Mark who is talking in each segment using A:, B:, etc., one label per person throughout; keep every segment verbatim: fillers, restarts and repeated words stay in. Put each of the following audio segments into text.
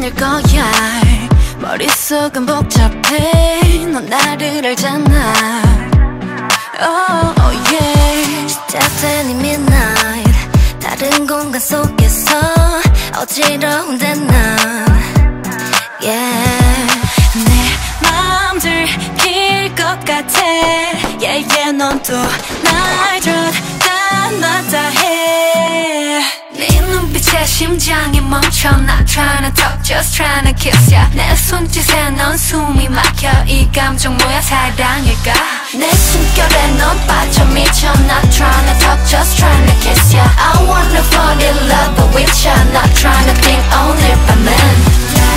A: 될 거야. 머릿속은 복잡해. 넌 나를 알잖아. Oh, oh yeah. 시작된 이 midnight. 다른 공간 속에서 어지러운데 난 yeah. 내 맘 들킬 것 같아. Yeah yeah. 넌 또 날 줬다 놨다 해. 네 눈빛에 심장이 멈춰. Not trying to talk, just trying to kiss ya. 내 손짓에 넌 숨이 막혀. 이 감정 뭐야, 사랑일까? 내 숨결에 넌 빠져 미쳐. Not trying to talk, just trying to kiss ya. I wanna fall in love with ya. Not trying to think 오늘 밤은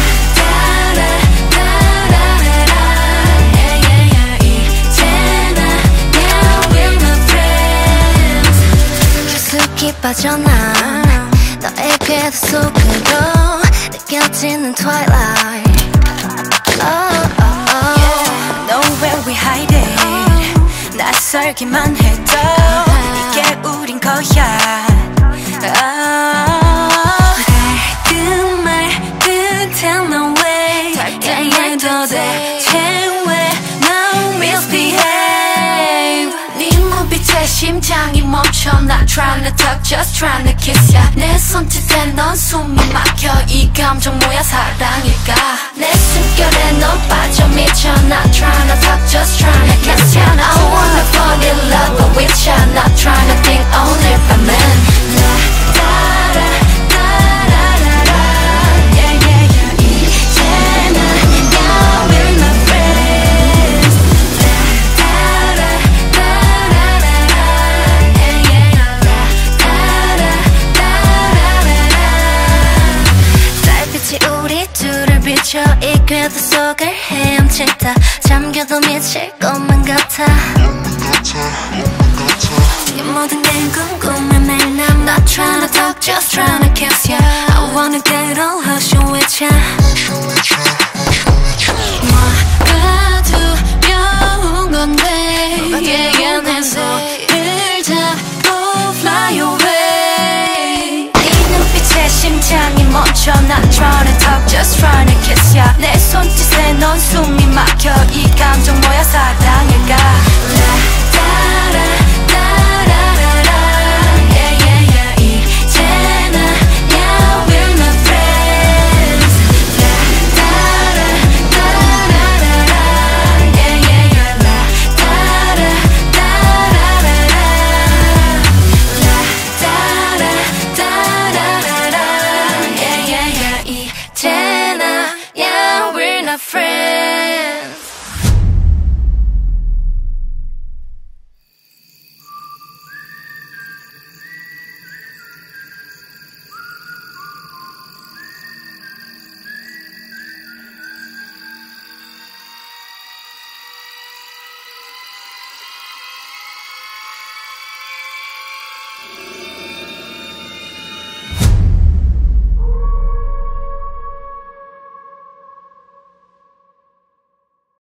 A: 빠져나 너의 궤도 속으로 느껴지는 twilight. Oh, oh, oh. Yeah. Nowhere we hide it. 낯설기만 해도 이게 우린 거야. 그 말 끝에 넌 왜 yeah, 도대체 왜 넌 misbehave. 네 눈빛에 심장이 멈춰. Not trying to talk, just trying to kiss ya. 내 손짓에 넌 숨이 막혀. 이 감정 뭐야, 사랑일까? 내 숨결에 넌 빠져 미쳐. Not trying to talk, just trying to kiss ya. I wanna fall in love with ya. Not trying to think 오늘 밤은 이 궤도 속을 헤엄친다. 잠겨도 미칠 것만 같아. 이 모든 게 궁금해 매일 난 Not trying to talk, just trying to kiss ya. I wanna get all hush with ya. 뭐가 두려운 건데 yeah, yeah, 내 손을 잡고 fly away. 네 눈빛에 심장이 멈춰. Not trying to talk, just trying to kiss ya. 내 손짓에 넌 숨이 막혀. 이 감정